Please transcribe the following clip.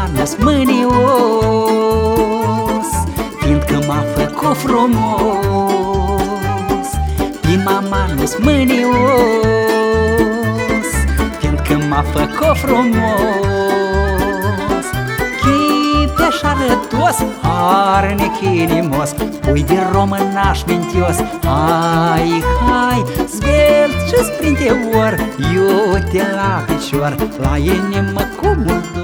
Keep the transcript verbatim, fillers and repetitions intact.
nu-s mânios, fiindcă m-a făcut frumos. Din mama nu-s mânios, fiindcă m-a făcut frumos. Chip de șarătos, harnic inimos, pui de românaș mintios. Hai, hai, zvelt și sprinte or, iute la picior, la inimă cu mult